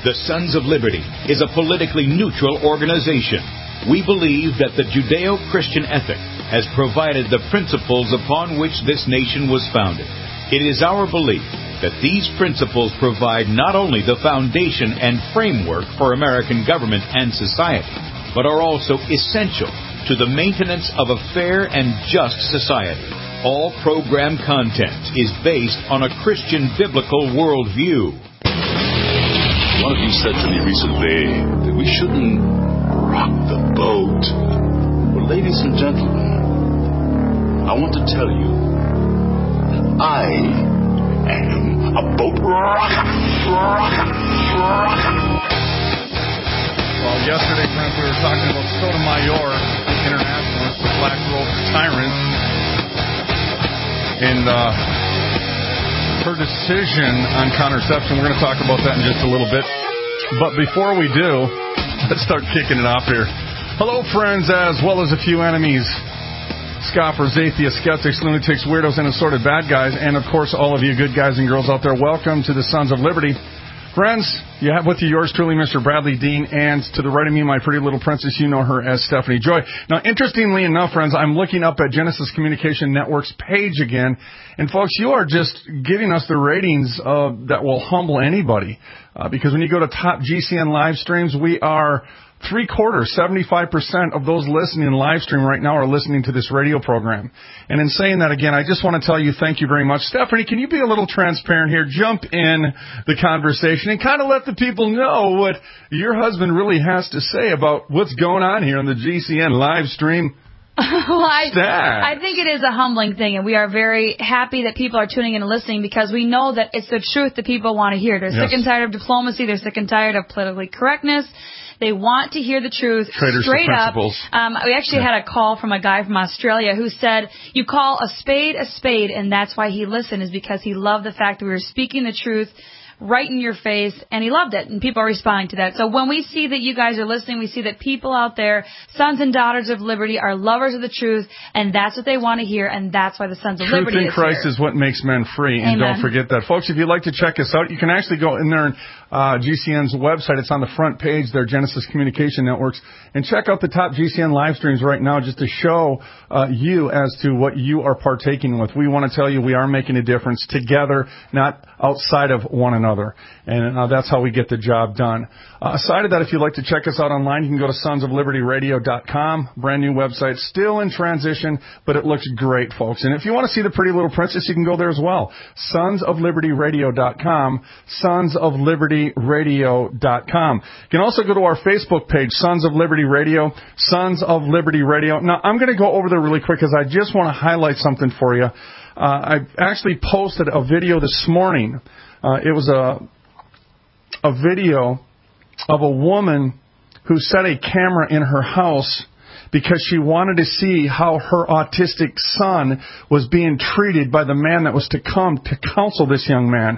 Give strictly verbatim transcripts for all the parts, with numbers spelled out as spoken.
The Sons of Liberty is a politically neutral organization. We believe that the Judeo-Christian ethic has provided the principles upon which this nation was founded. It is our belief that these principles provide not only the foundation and framework for American government and society, but are also essential to the maintenance of a fair and just society. All program content is based on a Christian biblical worldview. One of you said to me recently that we shouldn't rock the boat. Well, ladies and gentlemen, I want to tell you that I am a boat rocker. Rocker. Rocker. Well, yesterday, friends, we were talking about Sotomayor International, the Black Robe Tyrant, and uh, her decision on contraception. We're going to talk about that in just a little bit. But before we do, let's start kicking it off here. Hello, friends, as well as a few enemies. Scoffers, atheists, skeptics, lunatics, weirdos, and assorted bad guys. And, of course, all of you good guys and girls out there, welcome to the Sons of Liberty. Friends, you have with you yours truly, Mister Bradley Dean, and to the right of me, my pretty little princess, you know her as Stephanie Joy. Now, interestingly enough, friends, I'm looking up at Genesis Communication Network's page again, and folks, you are just giving us the ratings uh, that will humble anybody, uh, because when you go to top G C N live streams, we are three quarters, seventy-five percent of those listening in live stream right now are listening to this radio program. And in saying that again, I just want to tell you thank you very much. Stephanie, can you be a little transparent here? Jump in the conversation and kind of let the people know what your husband really has to say about what's going on here on the G C N live stream. well, I, I think it is a humbling thing, and we are very happy that people are tuning in and listening because we know that it's the truth that people want to hear. They're yes. sick and tired of diplomacy. They're sick and tired of politically correctness. They want to hear the truth Traders straight up. Um, we actually yeah. had a call from a guy from Australia who said, you call a spade a spade, and that's why he listened, is because he loved the fact that we were speaking the truth right in your face, and he loved it, and people are responding to that. So when we see that you guys are listening, we see that people out there, sons and daughters of liberty, are lovers of the truth, and that's what they want to hear, and that's why the Sons of Truth Liberty in is Christ here. is what makes men free, and Amen. Don't forget that. Folks, if you'd like to check us out, you can actually go in there and uh, G C N's website. It's on the front page there, Genesis Communication Networks, and check out the top G C N live streams right now just to show uh, you as to what you are partaking with. We want to tell you we are making a difference together, not outside of one another. And uh, that's how we get the job done. Uh, aside of that, if you'd like to check us out online, you can go to sons of liberty radio dot com. Brand new website, still in transition, but it looks great, folks. And if you want to see the pretty little princess, you can go there as well. sons of liberty radio dot com. sons of liberty radio dot com. You can also go to our Facebook page, Sons of Liberty Radio. Sons of Liberty Radio. Now, I'm going to go over there really quick because I just want to highlight something for you. Uh, I actually posted a video this morning. Uh, it was a a video of a woman who set a camera in her house because she wanted to see how her autistic son was being treated by the man that was to come to counsel this young man.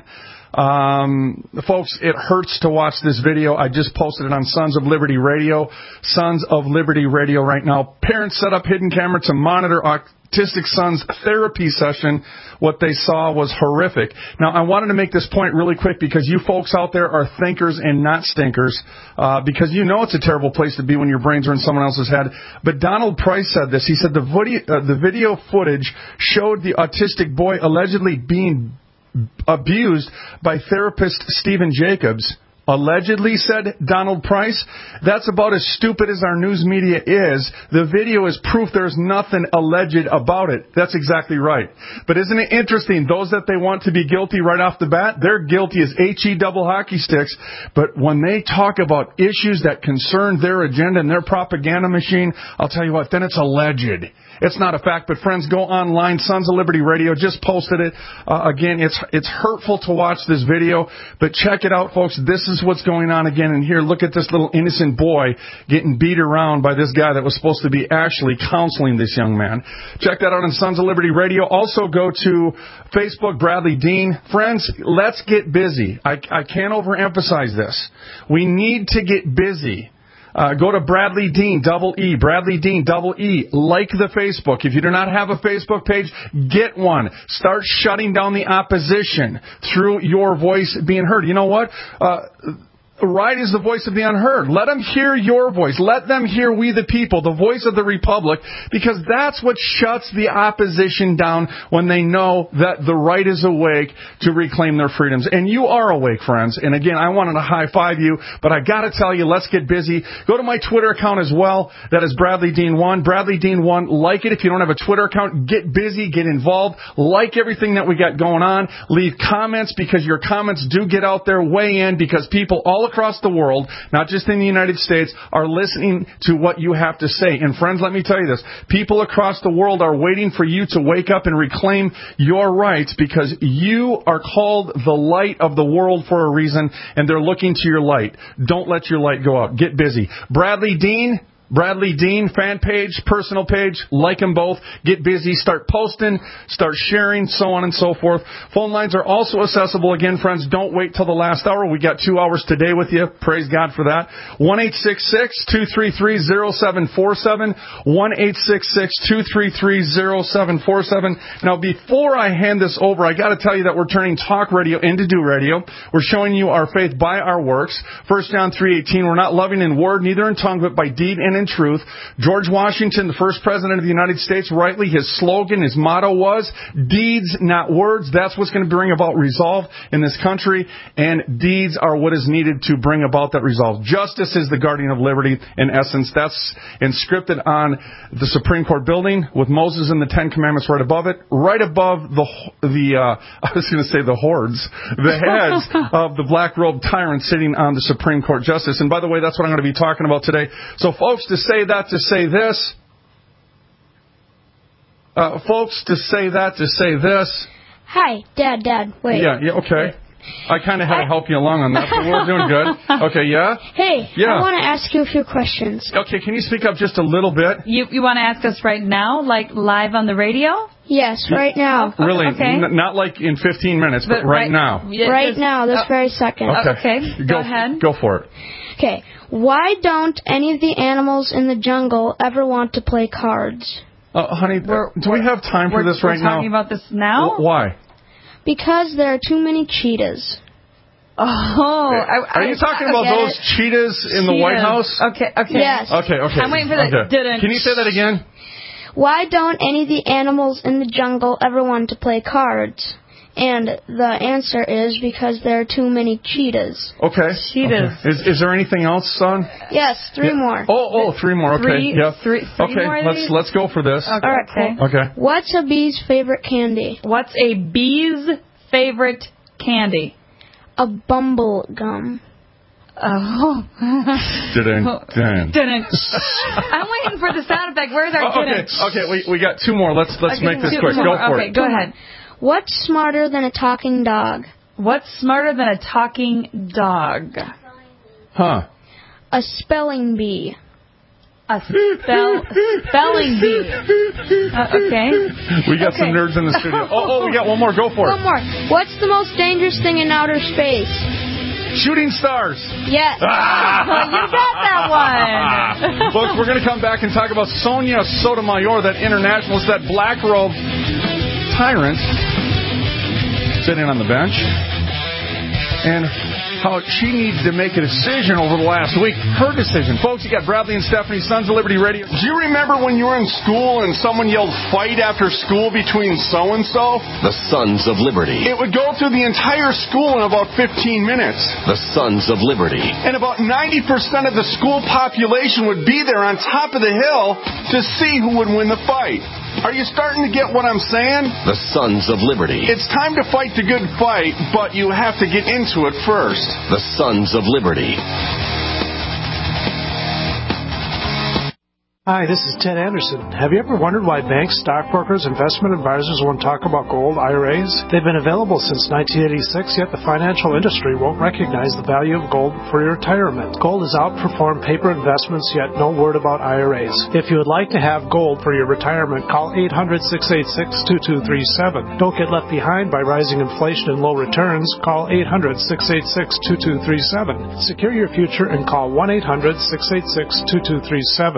Um, folks, it hurts to watch this video. I just posted it on Sons of Liberty Radio. Sons of Liberty Radio right now. Parents set up hidden camera to monitor autistic son's therapy session. What they saw was horrific. Now, I wanted to make this point really quick because you folks out there are thinkers and not stinkers, uh, because you know it's a terrible place to be when your brains are in someone else's head. But Donald Price said this. He said the video, uh, the video footage showed the autistic boy allegedly being abused by therapist Stephen Jacobs. Allegedly, said Donald Price. That's about as stupid as our news media is. The video is proof there's nothing alleged about it. That's exactly right. But isn't it interesting? Those that they want to be guilty right off the bat, they're guilty as H E double hockey sticks. But when they talk about issues that concern their agenda and their propaganda machine, I'll tell you what, then it's alleged. It's not a fact, but friends, go online. Sons of Liberty Radio just posted it. Uh, again, it's it's hurtful to watch this video, but check it out, folks. This is what's going on again. And here, look at this little innocent boy getting beat around by this guy that was supposed to be actually counseling this young man. Check that out on Sons of Liberty Radio. Also go to Facebook, Bradley Dean. Friends, let's get busy. I, I can't overemphasize this. We need to get busy. Uh, go to Bradley Dean, double E, Bradley Dean, double E. Like the Facebook. If you do not have a Facebook page, get one. Start shutting down the opposition through your voice being heard. You know what? Uh, Right is the voice of the unheard. Let them hear your voice. Let them hear we the people, the voice of the republic, because that's what shuts the opposition down when they know that the right is awake to reclaim their freedoms. And you are awake, friends. And again, I wanted to high five you, but I got to tell you, let's get busy. Go to my Twitter account as well. That is Bradley Dean one. Bradley Dean one. Like it. If you don't have a Twitter account, get busy, get involved. Like everything that we got going on. Leave comments, because your comments do get out there, weigh in, because people all across the world, not just in the United States, are listening to what you have to say. And friends, let me tell you this. People across the world are waiting for you to wake up and reclaim your rights, because you are called the light of the world for a reason, and they're looking to your light. Don't let your light go out. Get busy. Bradley Dean. Bradley Dean, fan page, personal page, like them both. Get busy, start posting, start sharing, so on and so forth. Phone lines are also accessible. Again, friends, don't wait till the last hour. We got two hours today with you. Praise God for that. one eight six six, two three three, zero seven four seven. one eight six six, two three three, zero seven four seven. Now, before I hand this over, I got to tell you that we're turning talk radio into do radio. We're showing you our faith by our works. First John three eighteen, we're not loving in word, neither in tongue, but by deed and in truth. George Washington, the first president of the United States, rightly, his slogan, his motto was, deeds, not words. That's what's going to bring about resolve in this country, and deeds are what is needed to bring about that resolve. Justice is the guardian of liberty, in essence. That's inscripted on the Supreme Court building with Moses and the Ten Commandments right above it, right above the, the uh, I was going to say the hordes, the heads of the black-robed tyrants sitting on the Supreme Court justice. And by the way, that's what I'm going to be talking about today. So, folks, to say that, to say this, uh, folks, to say that, to say this. Hi, Dad, Dad, wait. Yeah, yeah, okay. I kind of had to help you along on that, but we're doing good. Okay, yeah? Hey, yeah. I want to ask you a few questions. Okay, can you speak up just a little bit? You you want to ask us right now, like live on the radio? Yes, right now. Really? Okay. N- not like in fifteen minutes, but, but right, right now. Yeah, right now, this oh, very second. Okay, okay. Go, go ahead. Go for it. Okay. Why don't any of the animals in the jungle ever want to play cards? Uh, honey, we're, do we have time for this right now? now? We're talking about this now? W- why? Because there are too many cheetahs. Oh, I, are you talking about those it. cheetahs in cheetahs. the White House? Okay, okay. Yes. Okay, okay. I'm waiting for that. Okay. Didn't. Can you say that again? Why don't any of the animals in the jungle ever want to play cards? And the answer is because there are too many cheetahs. Okay. Cheetahs. Okay. Is is there anything else, son? Yes, three yeah. more. Oh, oh, three more. Okay. Three, yeah. Three, three okay. more let's let's go for this. Okay. All right. Okay. Cool. Okay. What's a bee's favorite candy? What's a bee's favorite candy? A bumble gum. Oh. Didn't. Didn't. Didn't. I'm waiting for the sound effect. Where's our oh, okay. didn't? Okay. We we got two more. Let's let's okay, make this two quick. more. Go for okay, it. Go ahead. What's smarter than a talking dog? What's smarter than a talking dog? Huh. A spelling bee. A spell spelling bee. Uh, okay. We got okay. some nerds in the studio. Oh, oh, we got one more. Go for one it. One more. What's the most dangerous thing in outer space? Shooting stars. Yes. Ah! You got that one. Folks, we're going to come back and talk about Sonia Sotomayor, that internationalist, that black robe tyrant sitting on the bench, and how she needs to make a decision over the last week. Her decision. Folks, you got Bradley and Stephanie, Sons of Liberty Radio. Do you remember when you were in school and someone yelled fight after school between so-and-so? The Sons of Liberty. It would go through the entire school in about fifteen minutes. The Sons of Liberty. And about ninety percent of the school population would be there on top of the hill to see who would win the fight. Are you starting to get what I'm saying? The Sons of Liberty. It's time to fight the good fight, but you have to get into it first. The Sons of Liberty. Hi, this is Ted Anderson. Have you ever wondered why banks, stockbrokers, investment advisors won't talk about gold I R As? They've been available since nineteen eighty-six, yet the financial industry won't recognize the value of gold for your retirement. Gold has outperformed paper investments, yet no word about I R As. If you would like to have gold for your retirement, call eight hundred, six eight six, two two three seven. Don't get left behind by rising inflation and low returns. Call eight hundred, six eight six, two two three seven. Secure your future and call one eight hundred, six eight six, two two three seven.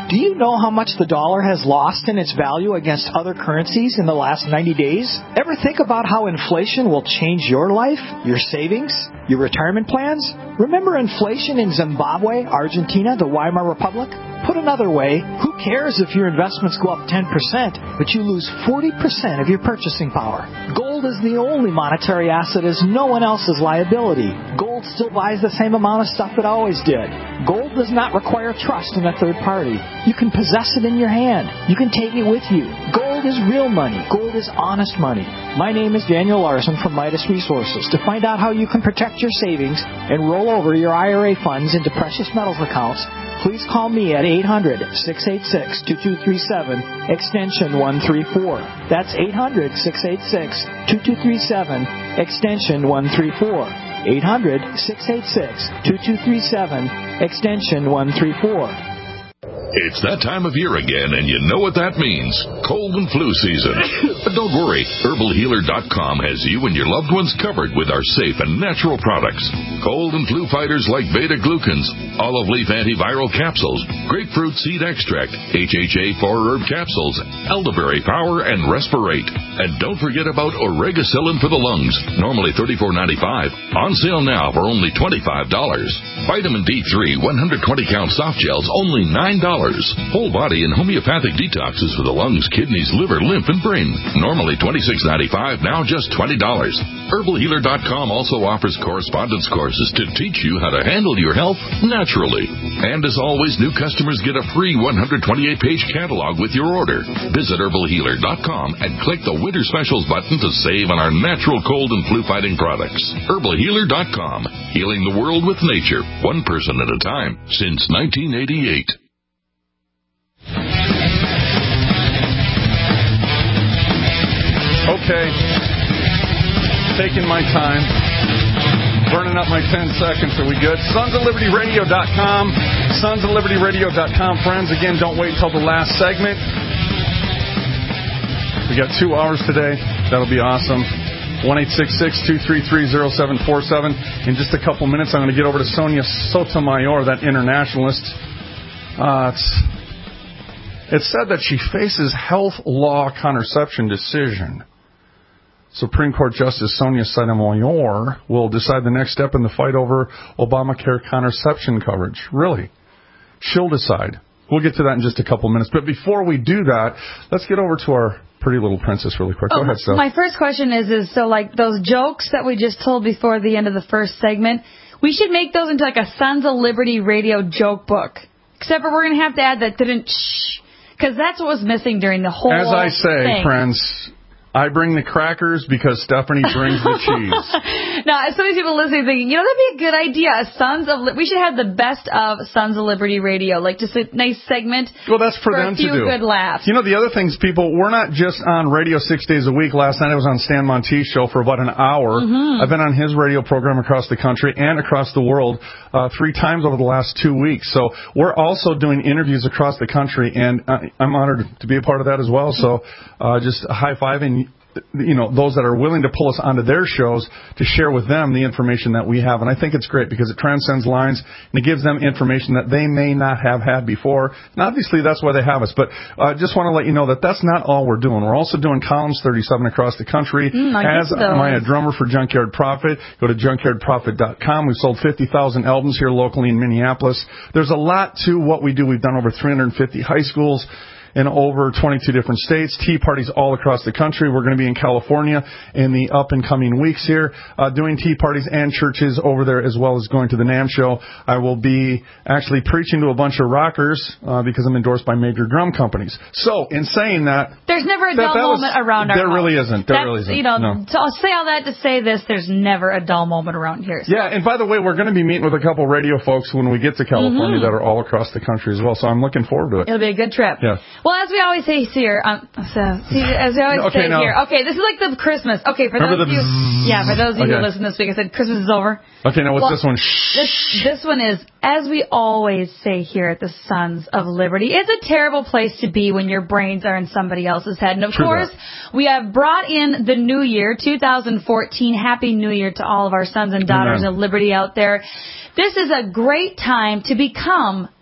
Do you know how much the dollar has lost in its value against other currencies in the last ninety days? Ever think about how inflation will change your life, your savings, your retirement plans? Remember inflation in Zimbabwe, Argentina, the Weimar Republic? Put another way, who cares if your investments go up ten percent, but you lose forty percent of your purchasing power? Gold is the only monetary asset as no one else's liability. Gold still buys the same amount of stuff it always did. Gold does not require trust in a third party. You can possess it in your hand. You can take it with you. Gold is real money. Gold is honest money. My name is Daniel Larson from Midas Resources. To find out how you can protect your savings and roll over your I R A funds into precious metals accounts, please call me at eight hundred, six eight six, two two three seven, extension one three four. That's eight hundred, six eight six, two two three seven, extension one three four. eight hundred, six eight six, two two three seven, extension one three four. It's that time of year again, and you know what that means. Cold and flu season. But don't worry. Herbal Healer dot com has you and your loved ones covered with our safe and natural products. Cold and flu fighters like beta-glucans, olive leaf antiviral capsules, grapefruit seed extract, H H A four herb capsules, elderberry power, and Respirate. And don't forget about Oregacillin for the lungs, normally thirty-four ninety-five. On sale now for only twenty-five dollars. Vitamin D three one hundred twenty count soft gels, only nine dollars. Whole body and homeopathic detoxes for the lungs, kidneys, liver, lymph, and brain. Normally twenty-six ninety-five, now just twenty dollars. Herbal Healer dot com also offers correspondence courses to teach you how to handle your health naturally. And as always, new customers get a free one hundred twenty-eight page catalog with your order. Visit Herbal Healer dot com and click the Winter Specials button to save on our natural cold and flu fighting products. Herbal Healer dot com, healing the world with nature, one person at a time, since nineteen eighty-eight. Okay, taking my time, burning up my ten seconds. Are we good? Sons of Liberty Radio dot com, Sons of Liberty Radio dot com. Friends, again, don't wait until the last segment. We got two hours today. That'll be awesome. one eight six six, two three three, zero seven four seven. In just a couple minutes, I'm going to get over to Sonia Sotomayor, that internationalist. Uh, it's, it's said that she faces health law contraception decision. Supreme Court Justice Sonia Sotomayor will decide the next step in the fight over Obamacare contraception coverage. Really? She'll decide. We'll get to that in just a couple minutes. But before we do that, let's get over to our pretty little princess really quick. Go oh, ahead, Steph. My first question is, is so like those jokes that we just told before the end of the first segment, we should make those into like a Sons of Liberty radio joke book. Except for we're going to have to add that didn't shh, because that's what was missing during the whole As I say, thing. friends, I bring the crackers because Stephanie brings the cheese. Now, some of these people listening thinking, you know, that'd be a good idea. A Sons of Li- we should have the best of Sons of Liberty Radio, like just a nice segment. Well, that's for, for them a few to do. Good laughs. You know, the other things, people, we're not just on radio six days a week. Last night I was on Stan Monteith's show for about an hour. Mm-hmm. I've been on his radio program across the country and across the world uh, three times over the last two weeks. So we're also doing interviews across the country, and I, I'm honored to be a part of that as well. So uh, just high-fiving, you know, those that are willing to pull us onto their shows to share with them the information that we have. And I think it's great because it transcends lines and it gives them information that they may not have had before. And obviously that's why they have us. But I uh, just want to let you know that that's not all we're doing. We're also doing Columns thirty-seven across the country. Mm, As am I a drummer for Junkyard Prophet. Go to junkyard prophet dot com. We've sold fifty thousand albums here locally in Minneapolis. There's a lot to what we do. We've done over three hundred fifty high schools in over twenty-two different states, tea parties all across the country. We're going to be in California in the up-and-coming weeks here, uh, doing tea parties and churches over there, as well as going to the NAMM show. I will be actually preaching to a bunch of rockers uh, because I'm endorsed by major drum companies. So, in saying that... There's never a that, dull that was, moment around our There house. really isn't. There That's, really isn't. You know, no. so I'll say all that to say this, there's never a dull moment around here. So. Yeah, and by the way, we're going to be meeting with a couple radio folks when we get to California mm-hmm. that are all across the country as well, so I'm looking forward to it. It'll be a good trip. Yeah. Well, as we always say here, um, so, see, as we always okay, say no. here, okay, this is like the Christmas. Okay, for Remember those the of you, yeah, for those of you okay. who listen this week, I said Christmas is over. Okay, now what's well, this one? This, this one is, as we always say here at the Sons of Liberty, it's a terrible place to be when your brains are in somebody else's head. And of True course, that. we have brought in the new year, two thousand fourteen. Happy New Year to all of our sons and daughters Amen. of liberty out there. This is a great time to become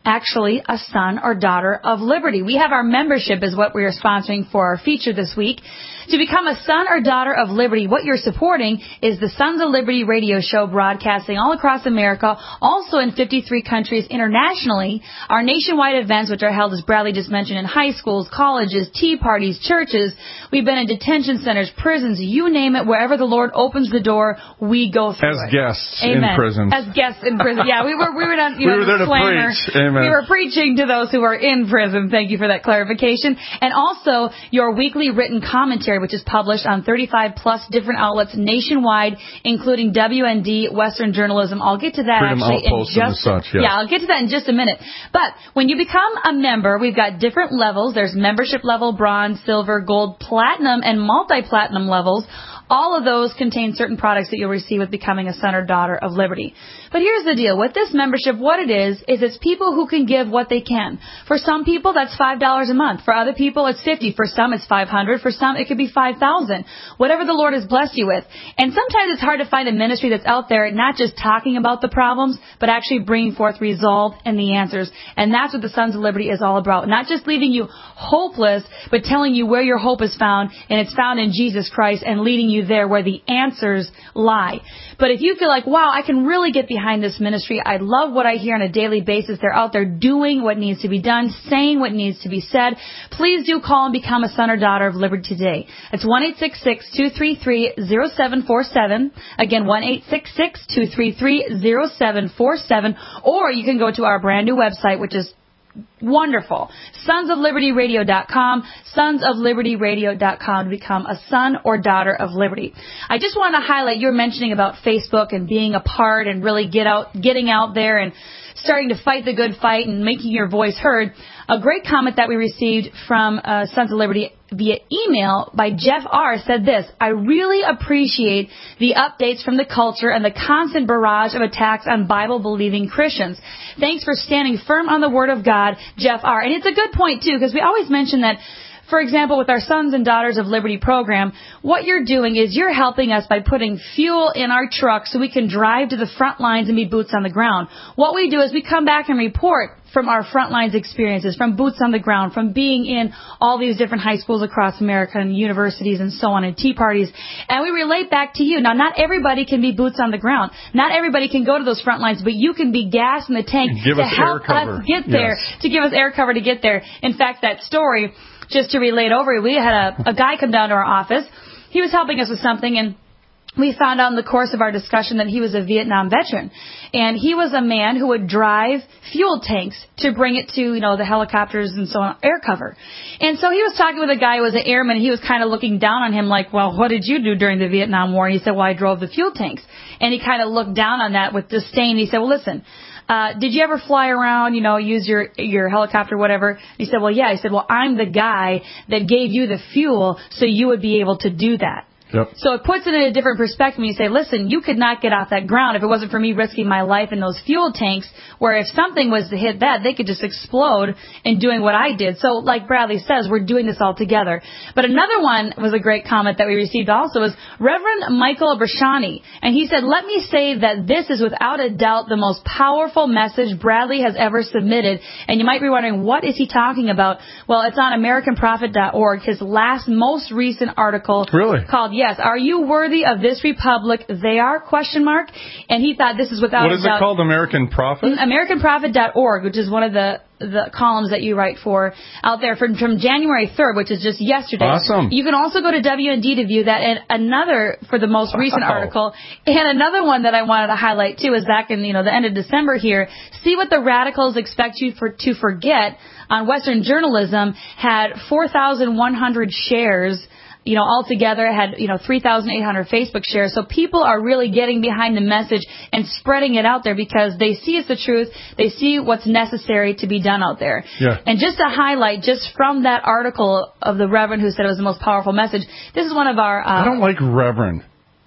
actually a son or daughter of liberty. We have our membership is what we are sponsoring for our feature this week. To become a son or daughter of liberty, what you're supporting is the Sons of Liberty radio show broadcasting all across America, also in fifty-three countries internationally. Our nationwide events, which are held, as Bradley just mentioned, in high schools, colleges, tea parties, churches. We've been in detention centers, prisons, you name it. Wherever the Lord opens the door, we go through As it. guests Amen. in prison. As guests in prison. Yeah, we were we were not, you we know, were there to disclaimer. preach. Amen. We were preaching to those who are in prison. Thank you for that clarification. And also your weekly written commentary, which is published on thirty-five plus different outlets nationwide, including W N D, Western Journalism. I'll get to that Freedom actually in Outpost just and such, yes. yeah, I'll get to that in just a minute. But when you become a member, we've got different levels. There's membership level, bronze, silver, gold, platinum, and multi-platinum levels. All of those contain certain products that you'll receive with becoming a son or daughter of liberty. But here's the deal. With this membership, what it is, is it's people who can give what they can. For some people, that's five dollars a month. For other people, it's fifty dollars. For some, it's five hundred dollars. For some, it could be five thousand dollars. Whatever the Lord has blessed you with. And sometimes it's hard to find a ministry that's out there not just talking about the problems, but actually bringing forth resolve and the answers. And that's what the Sons of Liberty is all about. Not just leaving you hopeless, but telling you where your hope is found, and it's found in Jesus Christ, and leading you there where the answers lie. But if you feel like, wow, I can really get behind this ministry, I love what I hear on a daily basis, they're out there doing what needs to be done, saying what needs to be said, please do call and become a son or daughter of liberty today. It's one eight six six, two three three, zero seven four seven. Again, one eight six six, two three three, zero seven four seven. Or you can go to our brand new website, which is wonderful. sons of liberty radio dot com, sons of liberty radio dot com to become a son or daughter of liberty. I just want to highlight, you're mentioning about Facebook and being a part and really get out, getting out there and starting to fight the good fight and making your voice heard. A great comment that we received from uh, Sons of Liberty via email by Jeff R. said this: I really appreciate the updates from the culture and the constant barrage of attacks on Bible-believing Christians. Thanks for standing firm on the Word of God, Jeff R. And it's a good point, too, because we always mention that, for example, with our Sons and Daughters of Liberty program, what you're doing is you're helping us by putting fuel in our truck so we can drive to the front lines and be boots on the ground. What we do is we come back and report from our front lines experiences, from boots on the ground, from being in all these different high schools across America and universities and so on, and tea parties, and we relate back to you. Now, not everybody can be boots on the ground. Not everybody can go to those front lines, but you can be gas in the tank give to us help air cover. us get there, Yes. to give us air cover to get there. In fact, that story, just to relate over, we had a, a guy come down to our office. He was helping us with something, and we found out in the course of our discussion that he was a Vietnam veteran. And he was a man who would drive fuel tanks to bring it to, you know, the helicopters and so on, air cover. And so he was talking with a guy who was an airman, and he was kind of looking down on him like, well, what did you do during the Vietnam War? And he said, well, I drove the fuel tanks. And he kind of looked down on that with disdain. He said, well, listen, Uh, did you ever fly around, you know, use your your helicopter, whatever? He said, well, yeah. He said, well, I'm the guy that gave you the fuel so you would be able to do that. Yep. So it puts it in a different perspective when you say, listen, you could not get off that ground if it wasn't for me risking my life in those fuel tanks, where if something was to hit that, they could just explode in doing what I did. So like Bradley says, we're doing this all together. But another one was a great comment that we received also was Reverend Michael Brashani. And he said, let me say that this is without a doubt the most powerful message Bradley has ever submitted. And you might be wondering, what is he talking about? Well, it's on American Prophet dot org, his last, most recent article. Really? Called, yes, Are You Worthy of This Republic? They Are, question mark. And he thought this is without What a is doubt. it called, American Prophet? American Prophet dot org, which is one of the the columns that you write for out there from, from January third, which is just yesterday. Awesome. You can also go to W N D to view that. And another, for the most recent Wow. article, and another one that I wanted to highlight too is back in, you know, the end of December here. See What the Radicals Expect You for, to Forget on Western Journalism had four thousand one hundred shares. You know, altogether had, you know, three thousand eight hundred Facebook shares. So people are really getting behind the message and spreading it out there because they see it's the truth. They see what's necessary to be done out there. Yeah. And just to highlight, just from that article of the Reverend who said it was the most powerful message, this is one of our... Uh, I don't like Reverend.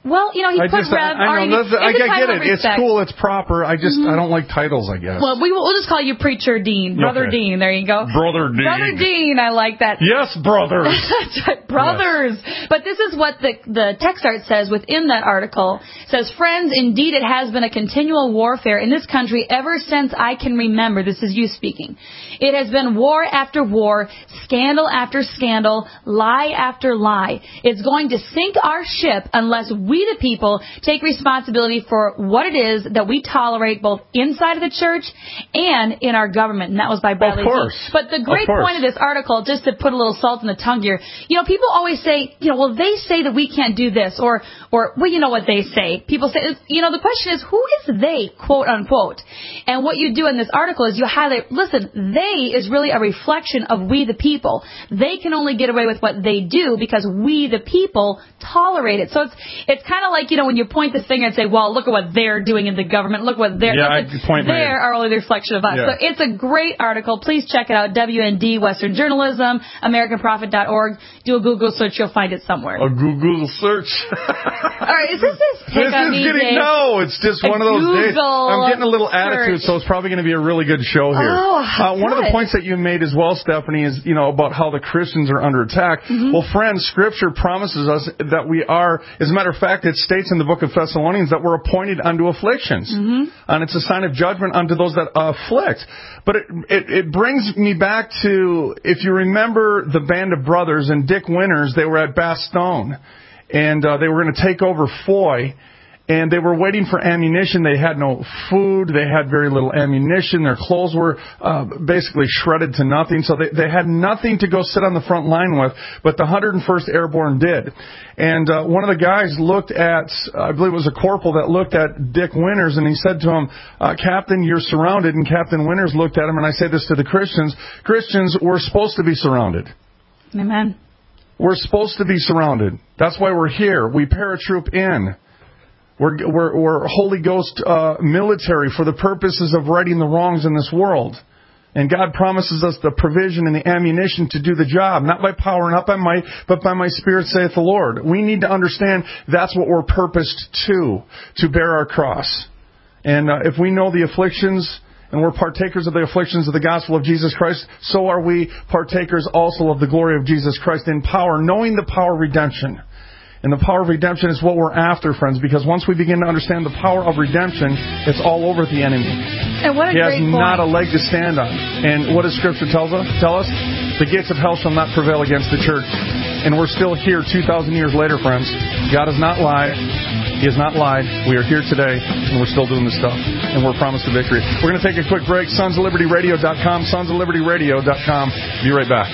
Well, you know, he I put just, Rev. I, I, know, It's I, a get, title get of it. It's respect. cool. It's proper. I just, Mm-hmm. I don't like titles, I guess. Well, we, we'll just call you Preacher Dean. Brother Okay. Dean. There you go. Brother Dean. Brother Dean. I like that. Yes, brothers. That's right, brothers. Yes. But this is what the, the text art says within that article. It says, friends, indeed it has been a continual warfare in this country ever since I can remember. This is you speaking. It has been war after war, scandal after scandal, lie after lie. It's going to sink our ship unless we, the people, take responsibility for what it is that we tolerate both inside of the church and in our government. And that was by Bradley. Of course. Lee. But the great point of this article, just to put a little salt in the tongue here, you know, people always say, you know, well, they say that we can't do this, or, or, well, you know what they say. People say, you know, the question is, who is they, quote unquote? And what you do in this article is you highlight, listen, they is really a reflection of we the people. They can only get away with what they do because we the people tolerate it. So it's it's kind of like, you know, when you point the finger and say, well, look at what they're doing in the government. Look what they're yeah, doing. Point they made. are only the reflection of us. Yeah. So it's a great article. Please check it out. W N D, Western Journalism, American Prophet dot org. Do a Google search. You'll find it somewhere. A Google search. All right. Is this this pick This on is me getting, day? no, it's just A one of those days. Google I'm getting a little attitude, search. so it's probably going to be a really good show here. Oh, uh, one of the points that you made as well, Stephanie, is, you know, about how the Christians are under attack. Mm-hmm. Well, friends, Scripture promises us that we are, as a matter of fact, it states in the book of Thessalonians that we're appointed unto afflictions. Mm-hmm. And it's a sign of judgment unto those that afflict. But it, it, it brings me back to, if you remember the Band of Brothers and Dick Winters, they were at Bastogne. And uh, they were going to take over Foy. And they were waiting for ammunition. They had no food. They had very little ammunition. Their clothes were uh, basically shredded to nothing. So they, they had nothing to go sit on the front line with. But the one hundred first Airborne did. And uh, one of the guys looked at, I believe it was a corporal that looked at Dick Winters, and he said to him, uh, Captain, you're surrounded. And Captain Winters looked at him, and I say this to the Christians, Christians, we're supposed to be surrounded. Amen. We're supposed to be surrounded. That's why we're here. We paratroop in. We're, we're, we're Holy Ghost uh, military for the purposes of righting the wrongs in this world. And God promises us the provision and the ammunition to do the job, not by power, not by might, but by my Spirit, saith the Lord. We need to understand that's what we're purposed to, to bear our cross. And uh, if we know the afflictions, and we're partakers of the afflictions of the gospel of Jesus Christ, so are we partakers also of the glory of Jesus Christ in power, knowing the power of redemption. And the power of redemption is what we're after, friends, because once we begin to understand the power of redemption, it's all over the enemy. And what a he great has point. not a leg to stand on. And what does Scripture tell us? Tell us? The gates of hell shall not prevail against the church. And we're still here two thousand years later, friends. God has not lied. He has not lied. We are here today, and we're still doing this stuff. And we're promised a victory. We're going to take a quick break. sons of liberty radio dot com, sons of liberty radio dot com. Be right back.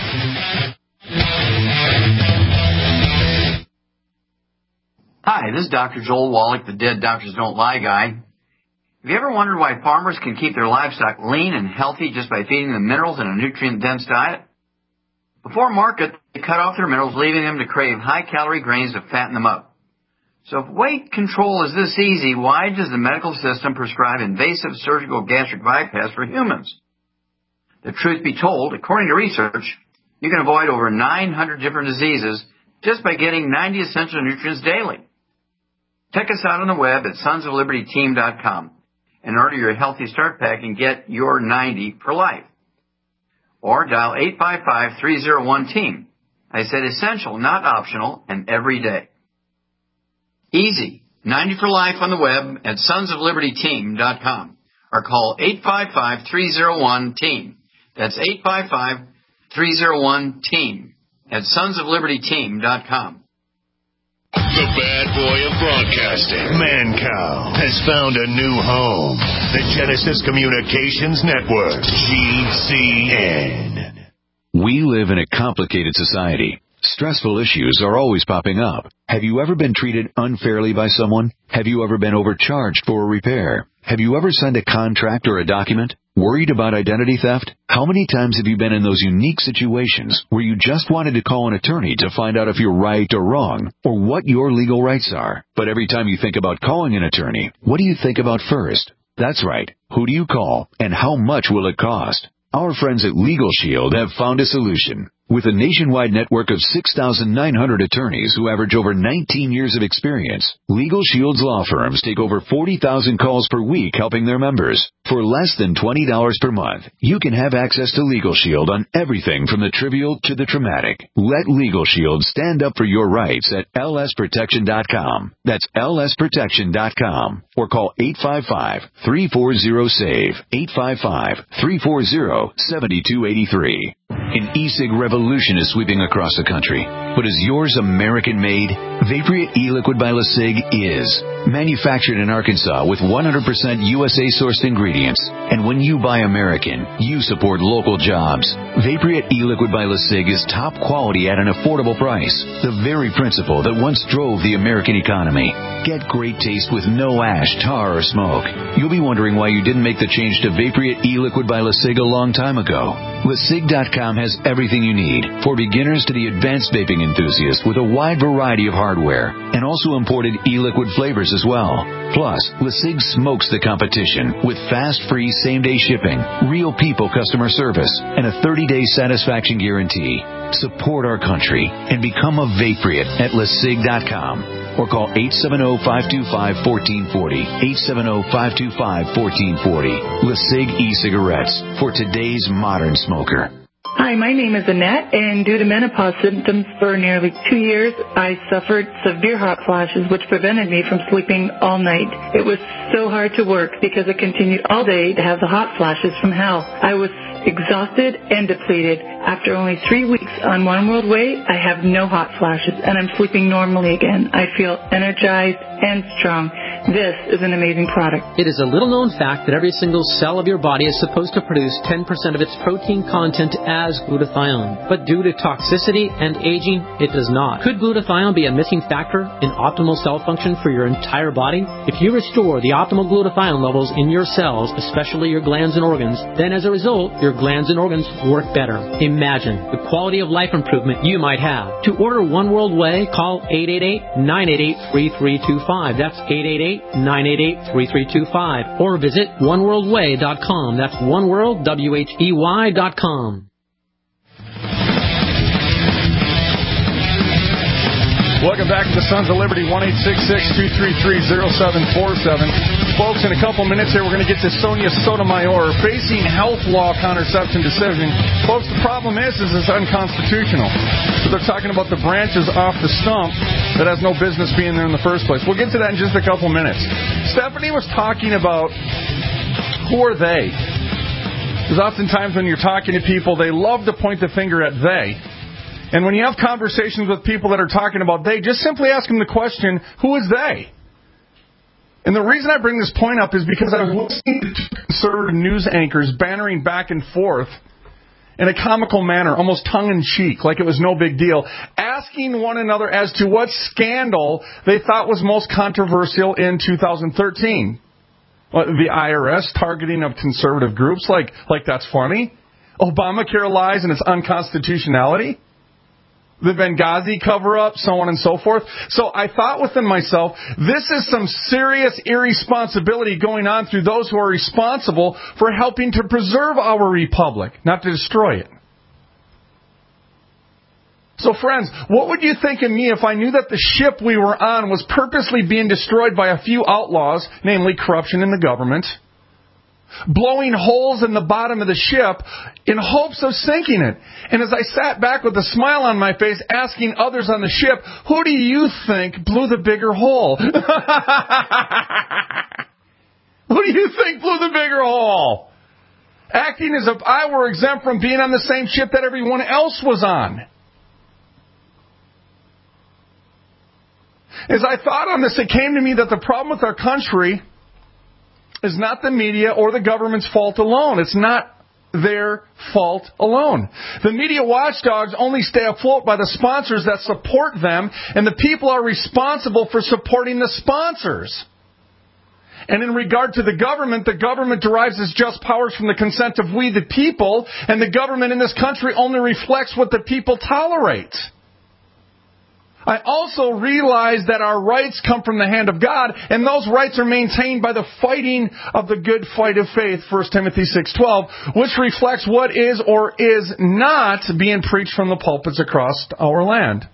Hi, this is Doctor Joel Wallach, the Dead Doctors Don't Lie guy. Have you ever wondered why farmers can keep their livestock lean and healthy just by feeding them minerals in a nutrient-dense diet? Before market, they cut off their minerals, leaving them to crave high-calorie grains to fatten them up. So if weight control is this easy, why does the medical system prescribe invasive surgical gastric bypass for humans? The truth be told, according to research, you can avoid over nine hundred different diseases just by getting ninety essential nutrients daily. Check us out on the web at sons of liberty team dot com and order your Healthy Start Pack and get your ninety for life. Or dial eight five five, three oh one, team. I said essential, not optional, and every day. Easy. ninety for life on the web at sons of liberty team dot com or call eight five five, three oh one, team. That's eight five five, three oh one, team at sons of liberty team dot com. The bad boy of broadcasting, Mancow, has found a new home. The Genesis Communications Network, G C N. We live in a complicated society. Stressful issues are always popping up. Have you ever been treated unfairly by someone? Have you ever been overcharged for a repair? Have you ever signed a contract or a document? Worried about identity theft? How many times have you been in those unique situations where you just wanted to call an attorney to find out if you're right or wrong, or what your legal rights are? But every time you think about calling an attorney, what do you think about first? That's right. Who do you call, and how much will it cost? Our friends at Legal Shield have found a solution. With a nationwide network of six thousand nine hundred attorneys who average over nineteen years of experience, Legal Shield's law firms take over forty thousand calls per week helping their members. For less than twenty dollars per month, you can have access to Legal Shield on everything from the trivial to the traumatic. Let Legal Shield stand up for your rights at L S protection dot com. That's L S protection dot com. Or call eight five five, three four zero, S A V E, eight five five, three four zero, seven two eight three. An e-cig revolution is sweeping across the country. But is yours American-made? Vaporeate e-liquid by LeSig is. Manufactured in Arkansas with one hundred percent U S A-sourced ingredients. And when you buy American, you support local jobs. Vaporeate e-liquid by LeSig is top quality at an affordable price. The very principle that once drove the American economy. Get great taste with no ash, tar, or smoke. You'll be wondering why you didn't make the change to Vaporeate e-liquid by LeSig a long time ago. Le Sig dot com has everything you need, for beginners to the advanced vaping enthusiast, with a wide variety of hardware, and also imported e-liquid flavors as well. Plus, LeSig smokes the competition with fast, free, same-day shipping, real people customer service, and a thirty-day satisfaction guarantee. Support our country and become a Vaporeate at Le Sig dot com. Or call eight seven zero, five two five, one four four zero, eight seven zero, five two five, one four four zero. LeSig e-cigarettes for today's modern smoker. Hi, my name is Annette, and due to menopause symptoms for nearly two years, I suffered severe hot flashes, which prevented me from sleeping all night. It was so hard to work because I continued all day to have the hot flashes from hell. I was exhausted and depleted. After only three weeks on One World Way, I have no hot flashes, and I'm sleeping normally again. I feel energized and strong. This is an amazing product. It is a little-known fact that every single cell of your body is supposed to produce ten percent of its protein content as glutathione. But due to toxicity and aging, it does not. Could glutathione be a missing factor in optimal cell function for your entire body? If you restore the optimal glutathione levels in your cells, especially your glands and organs, then as a result, your glands and organs work better. Imagine the quality of life improvement you might have. To order One World Way, call eight eight eight, nine eight eight, three three two five. That's eight eight eight, nine eight eight, three three two five. Or visit one world way dot com. That's oneworld, W H E Y dot com. Welcome back to the Sons of Liberty, one eight six six, two three three, zero seven four seven. Folks, in a couple minutes here, we're going to get to Sonia Sotomayor facing health law contraception decision. Folks, the problem is, is it's unconstitutional. So they're talking about the branches off the stump that has no business being there in the first place. We'll get to that in just a couple minutes. Stephanie was talking about who are they? Because oftentimes when you're talking to people, they love to point the finger at they. And when you have conversations with people that are talking about they, just simply ask them the question, who is they? And the reason I bring this point up is because I was listening to conservative news anchors bantering back and forth in a comical manner, almost tongue-in-cheek, like it was no big deal, asking one another as to what scandal they thought was most controversial in two thousand thirteen. Well, the I R S targeting of conservative groups, like, like that's funny. Obamacare lies and its unconstitutionality. The Benghazi cover-up, so on and so forth. So I thought within myself, this is some serious irresponsibility going on through those who are responsible for helping to preserve our republic, not to destroy it. So friends, what would you think of me if I knew that the ship we were on was purposely being destroyed by a few outlaws, namely corruption in the government, blowing holes in the bottom of the ship in hopes of sinking it? And as I sat back with a smile on my face asking others on the ship, who do you think blew the bigger hole? Who do you think blew the bigger hole? Acting as if I were exempt from being on the same ship that everyone else was on. As I thought on this, it came to me that the problem with our country is not the media or the government's fault alone. It's not their fault alone. The media watchdogs only stay afloat by the sponsors that support them, and the people are responsible for supporting the sponsors. And in regard to the government, the government derives its just powers from the consent of we the people, and the government in this country only reflects what the people tolerate. I also realize that our rights come from the hand of God, and those rights are maintained by the fighting of the good fight of faith, First Timothy six twelve, which reflects what is or is not being preached from the pulpits across our land.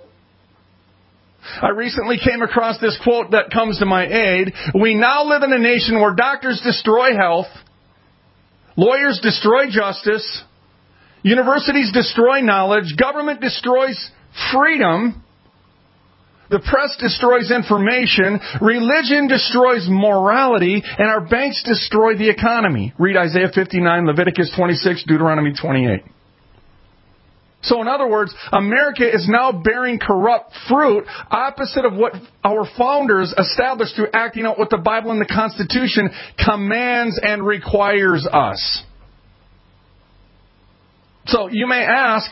I recently came across this quote that comes to my aid. We now live in a nation where doctors destroy health, lawyers destroy justice, universities destroy knowledge, government destroys freedom, the press destroys information, religion destroys morality, and our banks destroy the economy. Read Isaiah fifty-nine, Leviticus twenty-six, Deuteronomy twenty-eight. So in other words, America is now bearing corrupt fruit, opposite of what our founders established through acting out what the Bible and the Constitution commands and requires us. So you may ask,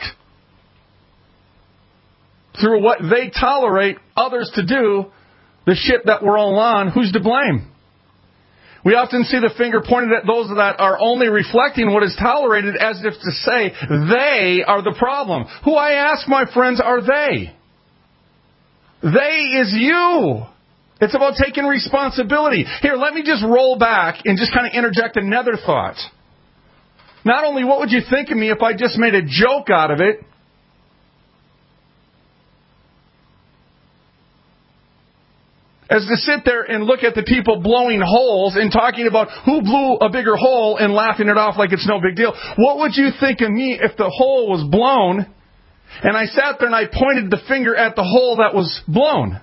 through what they tolerate others to do, the shit that we're all on, who's to blame? We often see the finger pointed at those that are only reflecting what is tolerated, as if to say they are the problem. Who, I ask, my friends, are they? They is you. It's about taking responsibility. Here, let me just roll back and just kind of interject another thought. Not only what would you think of me if I just made a joke out of it, as to sit there and look at the people blowing holes and talking about who blew a bigger hole and laughing it off like it's no big deal. What would you think of me if the hole was blown and I sat there and I pointed the finger at the hole that was blown?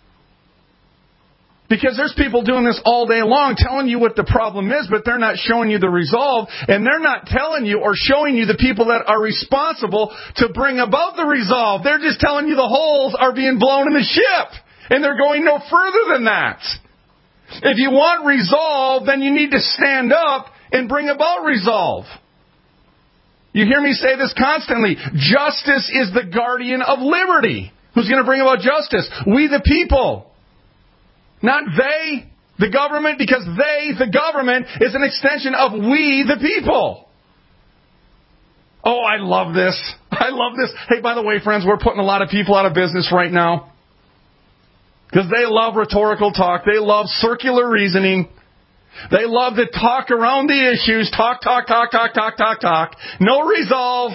Because there's people doing this all day long telling you what the problem is, but they're not showing you the resolve, and they're not telling you or showing you the people that are responsible to bring about the resolve. They're just telling you the holes are being blown in the ship. And they're going no further than that. If you want resolve, then you need to stand up and bring about resolve. You hear me say this constantly. Justice is the guardian of liberty. Who's going to bring about justice? We the people. Not they, the government, because they, the government, is an extension of we the people. Oh, I love this. I love this. Hey, by the way, friends, we're putting a lot of people out of business right now. Because they love rhetorical talk. They love circular reasoning. They love to talk around the issues. Talk, talk, talk, talk, talk, talk, talk. No resolve.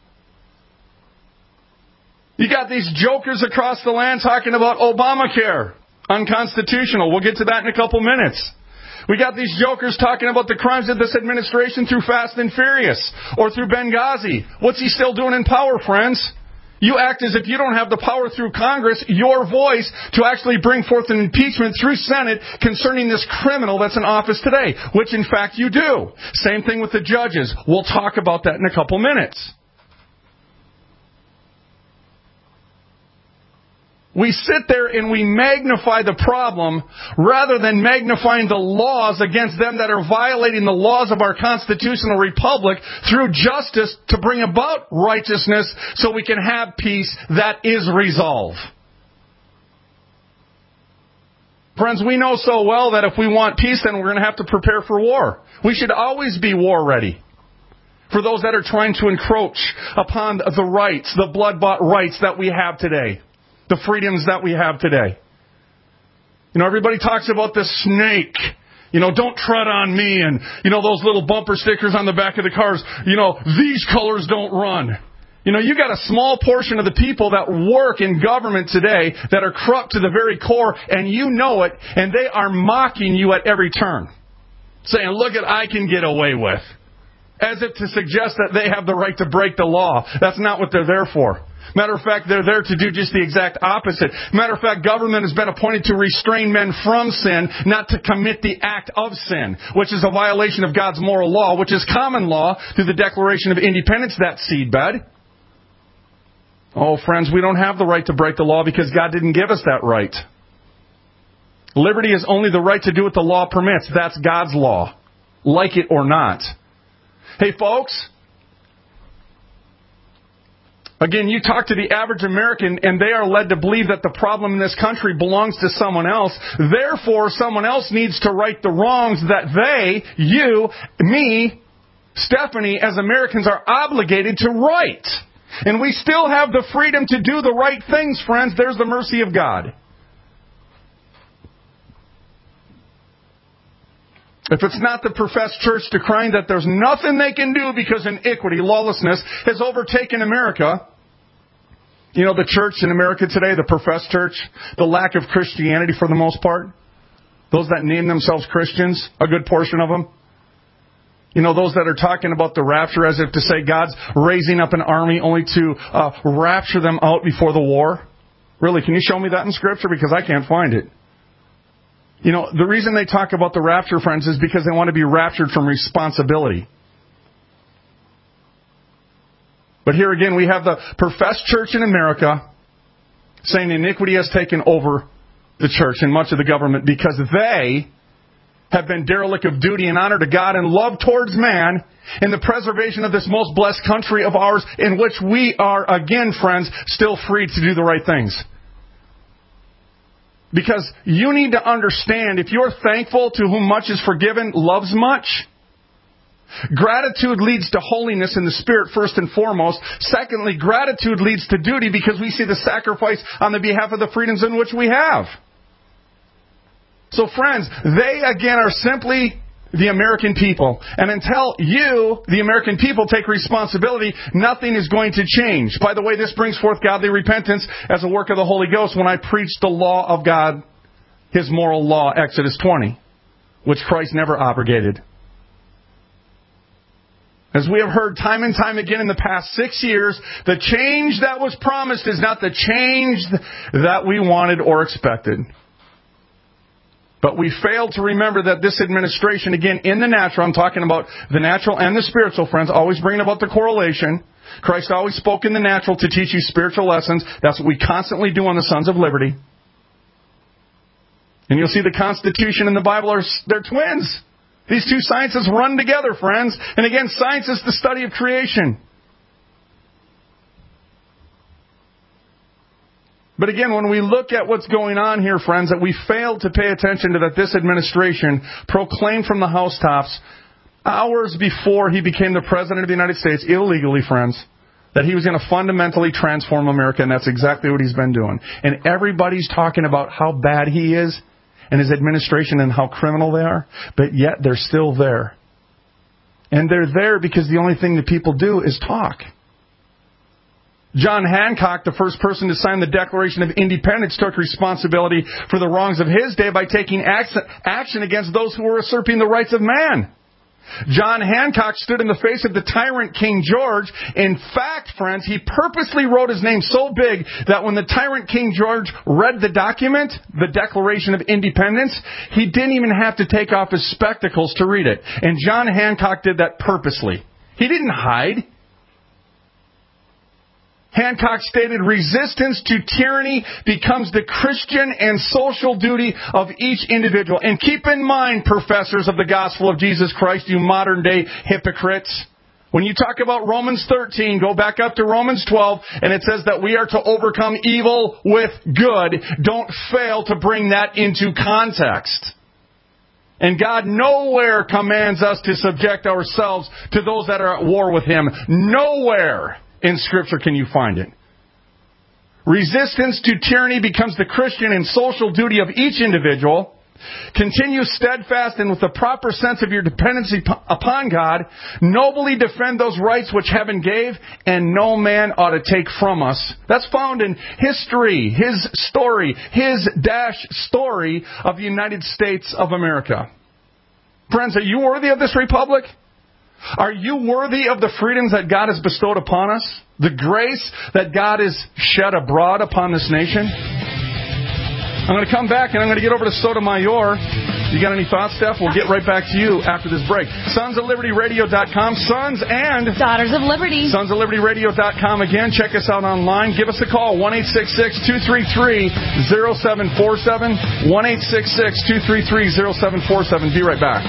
You got these jokers across the land talking about Obamacare. Unconstitutional. We'll get to that in a couple minutes. We got these jokers talking about the crimes of this administration through Fast and Furious or through Benghazi. What's he still doing in power, friends? You act as if you don't have the power through Congress, your voice, to actually bring forth an impeachment through Senate concerning this criminal that's in office today, which in fact you do. Same thing with the judges. We'll talk about that in a couple minutes. We sit there and we magnify the problem rather than magnifying the laws against them that are violating the laws of our constitutional republic through justice to bring about righteousness so we can have peace that is resolve. Friends, we know so well that if we want peace, then we're going to have to prepare for war. We should always be war ready. For those that are trying to encroach upon the rights, the blood-bought rights that we have today. The freedoms that we have today. You know, everybody talks about the snake. You know, don't tread on me. And, you know, those little bumper stickers on the back of the cars. You know, these colors don't run. You know, you got a small portion of the people that work in government today that are corrupt to the very core, and you know it, and they are mocking you at every turn. Saying, look at I can get away with. As if to suggest that they have the right to break the law. That's not what they're there for. Matter of fact, they're there to do just the exact opposite. Matter of fact, government has been appointed to restrain men from sin, not to commit the act of sin, which is a violation of God's moral law, which is common law through the Declaration of Independence, that seedbed. Oh, friends, we don't have the right to break the law because God didn't give us that right. Liberty is only the right to do what the law permits. That's God's law, like it or not. Hey, folks. Again, you talk to the average American, and they are led to believe that the problem in this country belongs to someone else. Therefore, someone else needs to right the wrongs that they, you, me, Stephanie, as Americans are obligated to right. And we still have the freedom to do the right things, friends. There's the mercy of God. If it's not the professed church decrying that there's nothing they can do because iniquity, lawlessness, has overtaken America. You know, the church in America today, the professed church, the lack of Christianity for the most part. Those that name themselves Christians, a good portion of them. You know, those that are talking about the rapture as if to say God's raising up an army only to uh, rapture them out before the war. Really, can you show me that in Scripture? Because I can't find it. You know, the reason they talk about the rapture, friends, is because they want to be raptured from responsibility. But here again, we have the professed church in America saying iniquity has taken over the church and much of the government because they have been derelict of duty and honor to God and love towards man in the preservation of this most blessed country of ours in which we are, again, friends, still free to do the right things. Because you need to understand, if you're thankful, to whom much is forgiven loves much. Gratitude leads to holiness in the Spirit, first and foremost. Secondly, gratitude leads to duty because we see the sacrifice on the behalf of the freedoms in which we have. So friends, they again are simply the American people. And until you, the American people, take responsibility, nothing is going to change. By the way, this brings forth godly repentance as a work of the Holy Ghost when I preach the law of God, His moral law, Exodus twenty, which Christ never abrogated. As we have heard time and time again in the past six years, the change that was promised is not the change that we wanted or expected. But we failed to remember that this administration, again, in the natural, I'm talking about the natural and the spiritual, friends, always bringing about the correlation. Christ always spoke in the natural to teach you spiritual lessons. That's what we constantly do on the Sons of Liberty. And you'll see the Constitution and the Bible are they're twins. These two sciences run together, friends. And again, science is the study of creation. But again, when we look at what's going on here, friends, that we failed to pay attention to that this administration proclaimed from the housetops hours before he became the President of the United States, illegally, friends, that he was going to fundamentally transform America, and that's exactly what he's been doing. And everybody's talking about how bad he is and his administration and how criminal they are, but yet they're still there. And they're there because the only thing that people do is talk. John Hancock, the first person to sign the Declaration of Independence, took responsibility for the wrongs of his day by taking action against those who were usurping the rights of man. John Hancock stood in the face of the tyrant King George. In fact, friends, he purposely wrote his name so big that when the tyrant King George read the document, the Declaration of Independence, he didn't even have to take off his spectacles to read it. And John Hancock did that purposely. He didn't hide. Hancock stated, resistance to tyranny becomes the Christian and social duty of each individual. And keep in mind, professors of the gospel of Jesus Christ, you modern day hypocrites, when you talk about Romans thirteen, go back up to Romans twelve, and it says that we are to overcome evil with good. Don't fail to bring that into context. And God nowhere commands us to subject ourselves to those that are at war with Him. Nowhere in Scripture can you find it. Resistance to tyranny becomes the Christian and social duty of each individual. Continue steadfast and with the proper sense of your dependency upon God. Nobly defend those rights which heaven gave, and no man ought to take from us. That's found in history, his story, his dash story of the United States of America. Friends, are you worthy of this republic? Are you worthy of the freedoms that God has bestowed upon us? The grace that God has shed abroad upon this nation? I'm going to come back and I'm going to get over to Sotomayor. You got any thoughts, Steph? We'll get right back to you after this break. Sons of Liberty Radio dot com. Sons and Daughters of Liberty. Sons of Liberty Radio dot com. Again, check us out online. Give us a call. one eight six six, two three three, zero seven four seven. one eight six six, two three three, zero seven four seven. Be right back.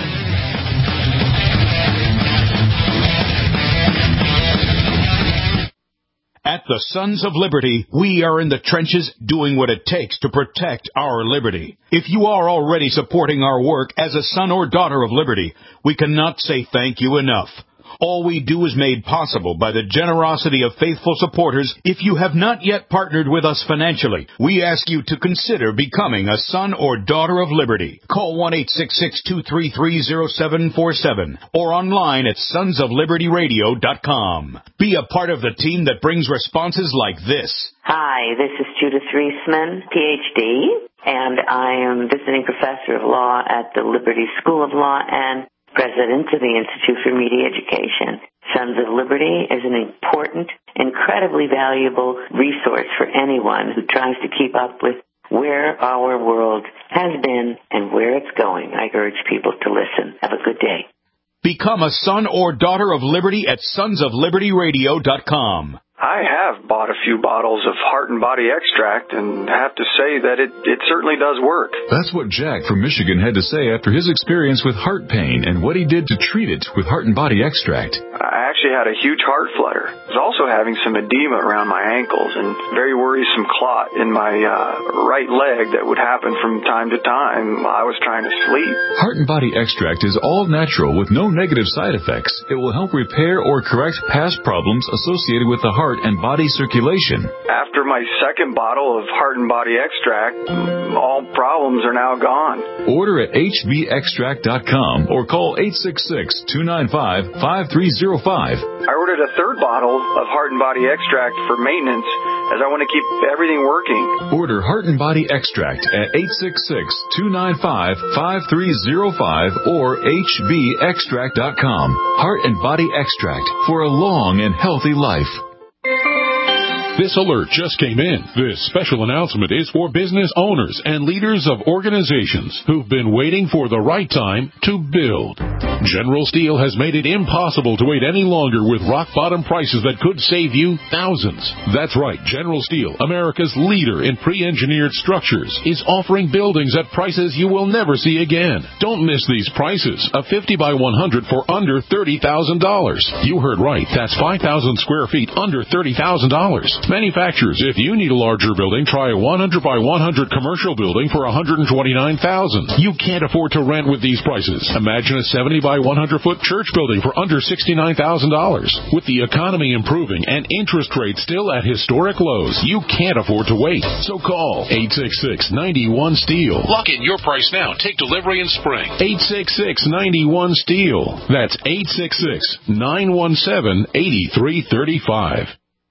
At the Sons of Liberty, we are in the trenches doing what it takes to protect our liberty. If you are already supporting our work as a son or daughter of liberty, we cannot say thank you enough. All we do is made possible by the generosity of faithful supporters. If you have not yet partnered with us financially, we ask you to consider becoming a son or daughter of liberty. Call one eight six six, two three three, zero seven four seven or online at sons of liberty radio dot com. Be a part of the team that brings responses like this. Hi, this is Judith Reisman, P H D, and I am visiting professor of law at the Liberty School of Law and president of the Institute for Media Education. Sons of Liberty is an important, incredibly valuable resource for anyone who tries to keep up with where our world has been and where it's going. I urge people to listen. Have a good day. Become a son or daughter of liberty at sons of liberty radio dot com. I have bought a few bottles of Heart and Body Extract and have to say that it, it certainly does work. That's what Jack from Michigan had to say after his experience with heart pain and what he did to treat it with Heart and Body Extract. I actually had a huge heart flutter. I was also having some edema around my ankles and very worrisome clot in my uh, right leg that would happen from time to time while I was trying to sleep. Heart and Body Extract is all natural with no negative side effects. It will help repair or correct past problems associated with the heart and body circulation. After my second bottle of Heart and Body Extract, all problems are now gone. Order at H B extract dot com or call eight six six, two nine five, five three zero five. I ordered a third bottle of Heart and Body Extract for maintenance as I want to keep everything working. Order Heart and Body Extract at eight six six, two nine five, five three zero five or H B extract dot com. Heart and Body Extract for a long and healthy life. This alert just came in. This special announcement is for business owners and leaders of organizations who've been waiting for the right time to build. General Steel has made it impossible to wait any longer with rock-bottom prices that could save you thousands. That's right. General Steel, America's leader in pre-engineered structures, is offering buildings at prices you will never see again. Don't miss these prices. A fifty by one hundred for under thirty thousand dollars. You heard right. That's five thousand square feet under thirty thousand dollars. Manufacturers, if you need a larger building, try a one hundred by one hundred commercial building for one hundred twenty-nine thousand dollars. You can't afford to rent with these prices. Imagine a seventy by one hundred foot church building for under sixty-nine thousand dollars. With the economy improving and interest rates still at historic lows, you can't afford to wait. So call eight six six, nine one, STEEL. Lock in your price now. Take delivery in spring. eight six six, nine one, STEEL. That's eight six six, nine one seven, eight three three five.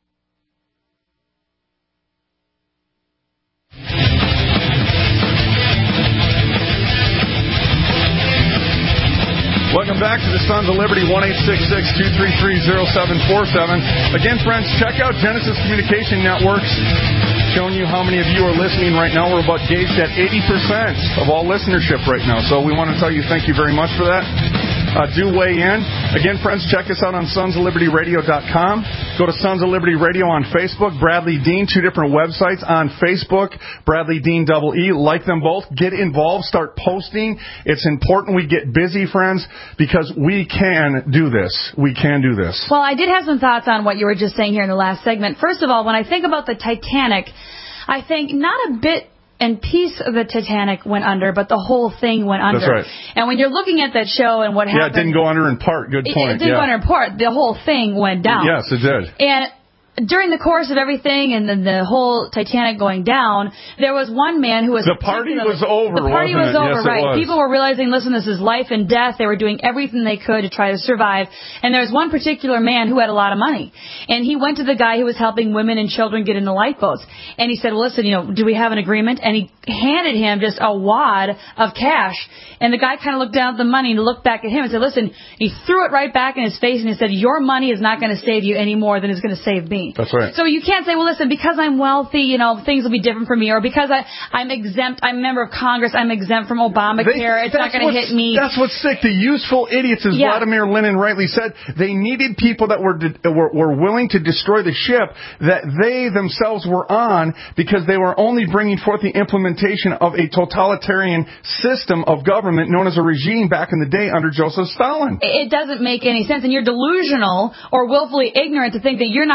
Welcome back to the Sons of Liberty, one eight six six, two three three, zero seven four seven. Again, friends, check out Genesis Communication Networks. Showing you how many of you are listening right now. We're about gauged at eighty percent of all listenership right now. So we want to tell you thank you very much for that. Uh, do weigh in. Again, friends, check us out on sons of liberty radio dot com. Go to Sons of Liberty Radio on Facebook. Bradley Dean, two different websites on Facebook. Bradley Dean double E. Like them both. Get involved. Start posting. It's important we get busy, friends, because we can do this. We can do this. Well, I did have some thoughts on what you were just saying here in the last segment. First of all, when I think about the Titanic, I think not a bit and piece of the Titanic went under, but the whole thing went under. That's right. And when you're looking at that show and what happened... Yeah, it didn't go under in part. Good point. It, it didn't yeah. go under in part. The whole thing went down. Yes, it did. And during the course of everything and then the whole Titanic going down, there was one man who was... The party was over, The party wasn't was it? over, Yes, right. It was. People were realizing, listen, this is life and death. They were doing everything they could to try to survive. And there was one particular man who had a lot of money. And he went to the guy who was helping women and children get in the lifeboats. And he said, well, listen, you know, do we have an agreement? And he handed him just a wad of cash. And the guy kind of looked down at the money and looked back at him and said, listen, he threw it right back in his face and he said, your money is not going to save you any more than it's going to save me. That's right. So you can't say, well, listen, because I'm wealthy, you know, things will be different for me, or because I, I'm exempt, I'm a member of Congress, I'm exempt from Obamacare, They, it's not going to hit me. That's what's sick. The useful idiots, as Yeah. Vladimir Lenin rightly said, they needed people that were, were were willing to destroy the ship that they themselves were on, because they were only bringing forth the implementation of a totalitarian system of government known as a regime back in the day under Joseph Stalin. It doesn't make any sense, and you're delusional or willfully ignorant to think that you're not going to go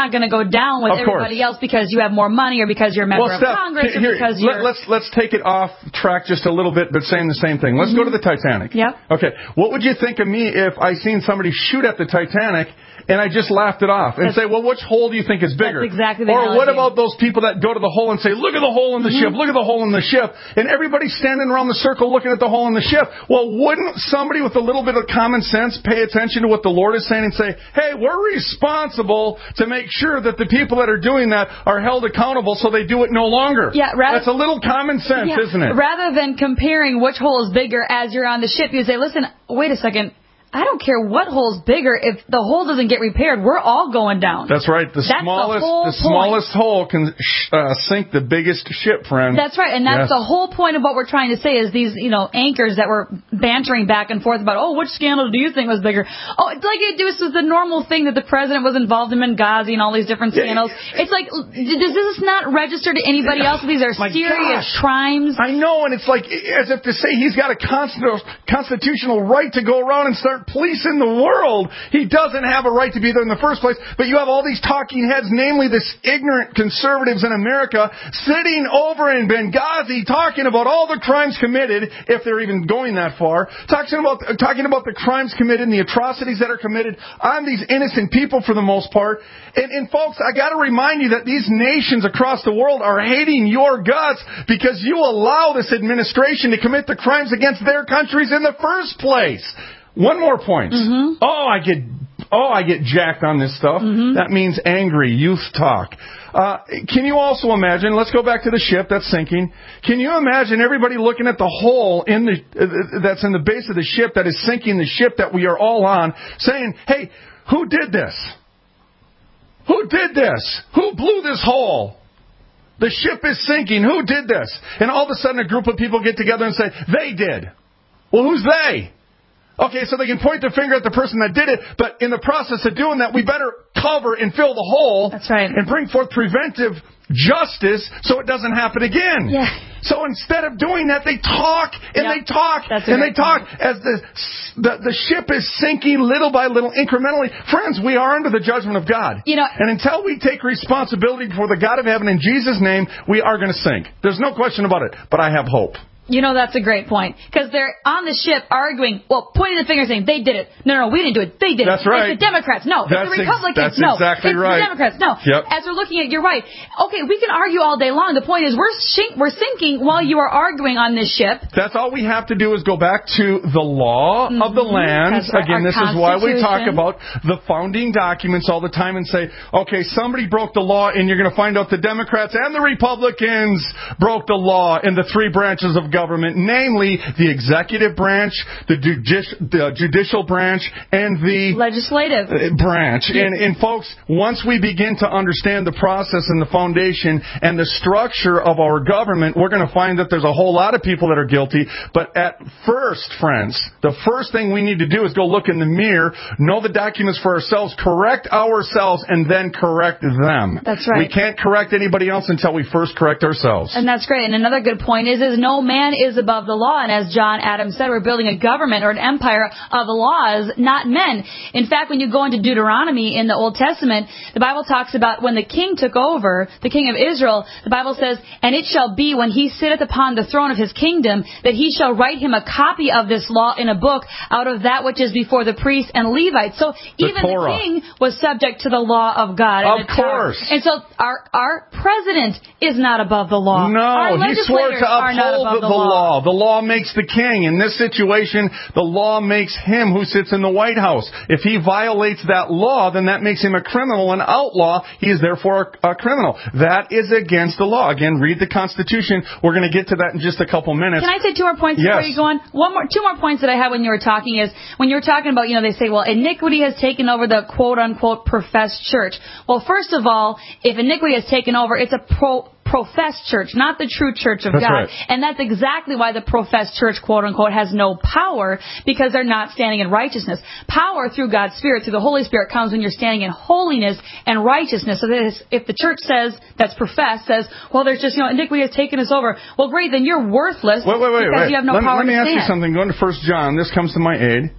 down with Of course. everybody else because you have more money or because you're a member Well, of Steph, Congress or here, because let, you're... let's let's take it off track just a little bit, but saying the same thing. Let's Mm-hmm. go to the Titanic. Yep. Okay. What would you think of me if I seen somebody shoot at the Titanic and I just laughed it off and That's, say, well, which hole do you think is bigger? That's exactly the Or analogy. what about those people that go to the hole and say, look at the hole in the Mm-hmm. ship, look at the hole in the ship, and everybody's standing around the circle looking at the hole in the ship. Well, wouldn't somebody with a little bit of common sense pay attention to what the Lord is saying and say, hey, we're responsible to make sure that the people that are doing that are held accountable so they do it no longer? Yeah, rather, That's a little common sense, yeah, isn't it? Rather than comparing which hole is bigger as you're on the ship, you say, listen, wait a second. I don't care what hole's bigger. If the hole doesn't get repaired, we're all going down. That's right. The that's smallest the, the smallest hole can uh, sink the biggest ship, friend. That's right. And that's yes. the whole point of what we're trying to say is these, you know, anchors that were bantering back and forth about, oh, which scandal do you think was bigger? Oh, it's like it, this is the normal thing that the president was involved in Benghazi and all these different scandals. Yeah. It's like, does this not register to anybody else? These are My serious gosh. crimes. I know, and it's like as if to say he's got a constitutional right to go around and start policing the world. He doesn't have a right to be there in the first place, but you have all these talking heads, namely this ignorant conservatives in America, sitting over in Benghazi talking about all the crimes committed, if they're even going that far, talking about talking about the crimes committed and the atrocities that are committed on these innocent people for the most part. And, and folks, I got to remind you that these nations across the world are hating your guts because you allow this administration to commit the crimes against their countries in the first place. One more point. Mm-hmm. Oh, I get oh, I get jacked on this stuff. Mm-hmm. That means angry youth talk. Uh, can you also imagine? Let's go back to the ship that's sinking. Can you imagine everybody looking at the hole in the uh, that's in the base of the ship that is sinking the ship that we are all on, saying, "Hey, who did this? Who did this? Who blew this hole? The ship is sinking. Who did this?" And all of a sudden, a group of people get together and say, "They did." Well, who's they? Okay, so they can point their finger at the person that did it, but in the process of doing that, we better cover and fill the hole. That's right. And bring forth preventive justice so it doesn't happen again. Yeah. So instead of doing that, they talk and yep. they talk That's and they talk point. as the, the the ship is sinking little by little, incrementally. Friends, we are under the judgment of God. You know, and until we take responsibility before the God of heaven in Jesus' name, we are going to sink. There's no question about it, but I have hope. You know, that's a great point. Because they're on the ship arguing, well, pointing the finger saying, they did it. No, no, we didn't do it. They did that's it. Right. It's the Democrats. No. That's it's the Republicans. Ex- that's no. exactly it's right. the Democrats. No. Yep. As we're looking at, you're right. Okay, we can argue all day long. The point is we're shink- we're sinking while you are arguing on this ship. That's all we have to do is go back to the law mm-hmm. of the land. Right. Again, Our this is why we talk about the founding documents all the time and say, okay, somebody broke the law, and you're going to find out the Democrats and the Republicans broke the law in the three branches of government, namely the executive branch, the, judici- the judicial branch, and the legislative branch. And, and folks, once we begin to understand the process and the foundation and the structure of our government, we're going to find that there's a whole lot of people that are guilty. But at first, friends, the first thing we need to do is go look in the mirror, know the documents for ourselves, correct ourselves, and then correct them. That's right. We can't correct anybody else until we first correct ourselves. And that's great. And another good point is, is no man is above the law. And as John Adams said, we're building a government or an empire of laws, not men. In fact, when you go into Deuteronomy in the Old Testament, the Bible talks about when the king took over, the king of Israel, the Bible says, and it shall be when he sitteth upon the throne of his kingdom, that he shall write him a copy of this law in a book out of that which is before the priests and Levites. So the even Torah. the king was subject to the law of God. Of course. And so our, our president is not above the law. No, our he swore to the, uphold the, the law. law. The law makes the king. In this situation, the law makes him who sits in the White House. If he violates that law, then that makes him a criminal, an outlaw. He is therefore a, a criminal. That is against the law. Again, read the Constitution. We're going to get to that in just a couple minutes. Can I say two more points yes. before you go on? One more, two more points that I had when you were talking is, when you were talking about, you know, they say, well, iniquity has taken over the quote-unquote professed church. Well, first of all, if iniquity has taken over, it's a pro... professed church, not the true church of that's God. Right. And that's exactly why the professed church, quote unquote, has no power, because they're not standing in righteousness. Power through God's Spirit, through the Holy Spirit, comes when you're standing in holiness and righteousness. So that if the church says, that's professed, says, well, there's just, you know, iniquity has taken us over. Well, great, then you're worthless wait, wait, wait, because wait. you have no let, power let me to ask stand. you something. Going to First John, this comes to my aid.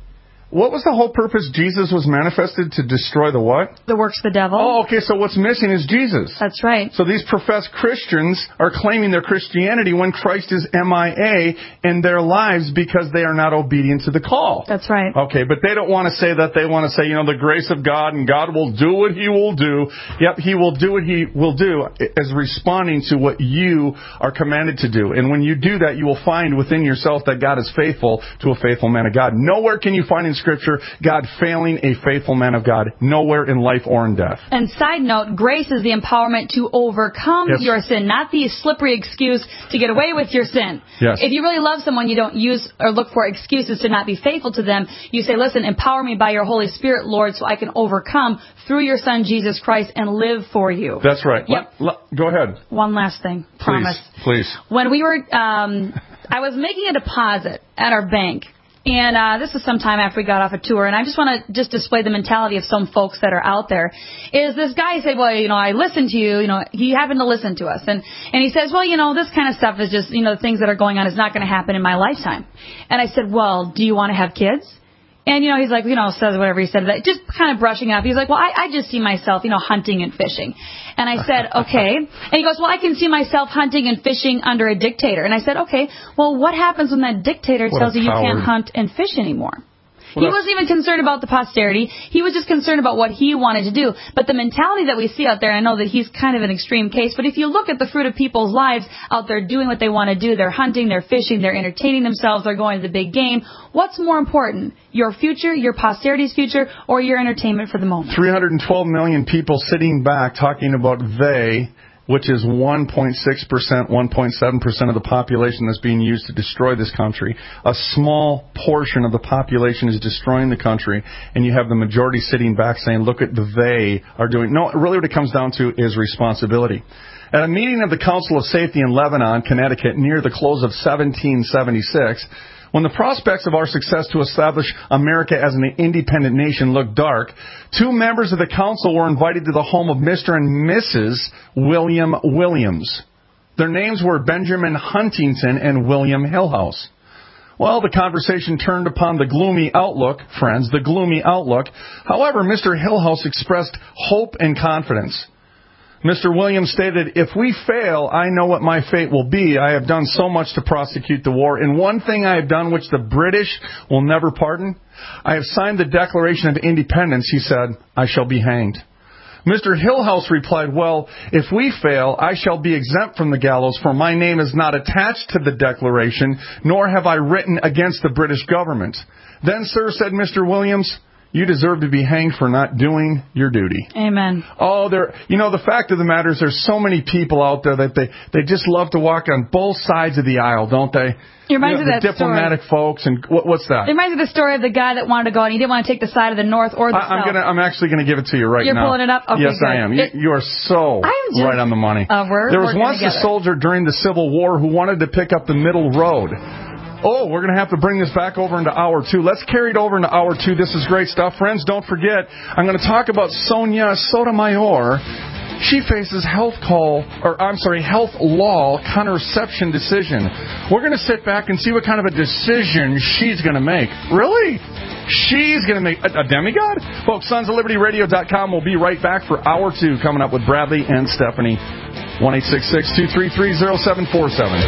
What was the whole purpose? Jesus was manifested to destroy the what? The works of the devil. Oh, okay, so what's missing is Jesus. That's right. So these professed Christians are claiming their Christianity when Christ is M I A in their lives because they are not obedient to the call. That's right. Okay, but they don't want to say that. They want to say, you know, the grace of God, and God will do what He will do. Yep, He will do what He will do as responding to what you are commanded to do. And when you do that, you will find within yourself that God is faithful to a faithful man of God. Nowhere can you find in Scripture God failing a faithful man of God. Nowhere in life or in death. And side note, grace is the empowerment to overcome Yes. your sin, not the slippery excuse to get away with your sin. Yes. If you really love someone, you don't use or look for excuses to not be faithful to them. You say, listen, empower me by your Holy Spirit, Lord, so I can overcome through your Son, Jesus Christ, and live for you. That's right. Yep. Let- let- go ahead. One last thing. Promise. Please. Please. When we were, um, I was making a deposit at our bank. And uh, this is some time after we got off a tour, and I just want to just display the mentality of some folks that are out there. Is this guy said, well, you know, I listened to you, you know, he happened to listen to us, and and he says, well, you know, this kind of stuff is just, you know, the things that are going on is not going to happen in my lifetime. And I said, well, do you want to have kids? And, you know, he's like, you know, says whatever he said, that just kind of brushing up. He's like, well, I, I just see myself, you know, hunting and fishing. And I said, okay. And he goes, well, I can see myself hunting and fishing under a dictator. And I said, okay, well, what happens when that dictator What tells a you you coward. can't hunt and fish anymore? Well, he wasn't even concerned about the posterity. He was just concerned about what he wanted to do. But the mentality that we see out there, I know that he's kind of an extreme case, but if you look at the fruit of people's lives out there doing what they want to do, they're hunting, they're fishing, they're entertaining themselves, they're going to the big game. What's more important, your future, your posterity's future, or your entertainment for the moment? three hundred twelve million people sitting back talking about they, which is one point six percent, one point seven percent of the population that's being used to destroy this country. A small portion of the population is destroying the country, and you have the majority sitting back saying, look at the they are doing. No, really what it comes down to is responsibility. At a meeting of the Council of Safety in Lebanon, Connecticut, near the close of seventeen seventy-six, when the prospects of our success to establish America as an independent nation looked dark, two members of the council were invited to the home of Mister and Missus William Williams. Their names were Benjamin Huntington and William Hillhouse. Well, the conversation turned upon the gloomy outlook, friends, the gloomy outlook. However, Mister Hillhouse expressed hope and confidence. Mister Williams stated, if we fail, I know what my fate will be. I have done so much to prosecute the war. And one thing I have done which the British will never pardon, I have signed the Declaration of Independence. He said, I shall be hanged. Mister Hillhouse replied, well, if we fail, I shall be exempt from the gallows, for my name is not attached to the Declaration, nor have I written against the British government. Then, sir, said Mister Williams, you deserve to be hanged for not doing your duty. Amen. Oh, there. You know, the fact of the matter is there's so many people out there that they, they just love to walk on both sides of the aisle, don't they? It reminds you know, me of the that diplomatic story. folks, and what, what's that? It reminds me of the story of the guy that wanted to go and he didn't want to take the side of the north or the I, I'm south. gonna. I'm actually going to give it to you right You're now. You're pulling it up? Okay, yes, good. I am. It, you, you are so I'm just, right on the money. Uh, we're there was once together. a soldier during the Civil War who wanted to pick up the middle road. Oh, we're going to have to bring this back over into hour two. Let's carry it over into hour two. This is great stuff. Friends, don't forget, I'm going to talk about Sonia Sotomayor. She faces health call, or I'm sorry, health law contraception decision. We're going to sit back and see what kind of a decision she's going to make. Really? She's going to make a, a demigod? Folks, sons of liberty radio dot com will be right back for hour two, coming up with Bradley and Stephanie. one eight six six, two three three, zero seven four seven.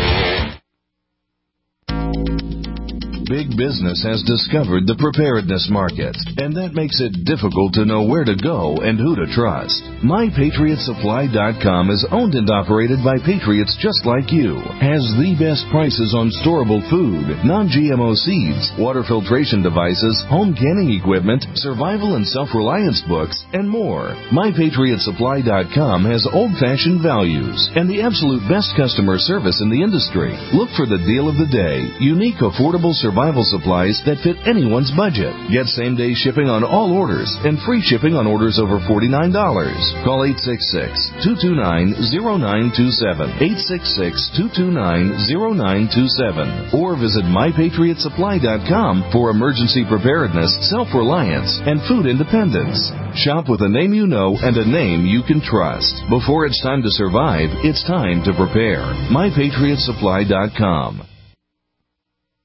Big business has discovered the preparedness market, and that makes it difficult to know where to go and who to trust. My Patriot Supply dot com is owned and operated by patriots just like you, has the best prices on storable food, non-G M O seeds, water filtration devices, home canning equipment, survival and self-reliance books, and more. My Patriot Supply dot com has old-fashioned values and the absolute best customer service in the industry. Look for the deal of the day, unique, affordable survival supplies that fit anyone's budget. Get same-day shipping on all orders and free shipping on orders over forty-nine dollars. Call eight six six, two two nine, zero nine two seven, eight six six, two two nine, zero nine two seven, or visit My Patriot Supply dot com for emergency preparedness, self-reliance, and food independence. Shop with a name you know and a name you can trust. Before it's time to survive, it's time to prepare. My Patriot Supply dot com.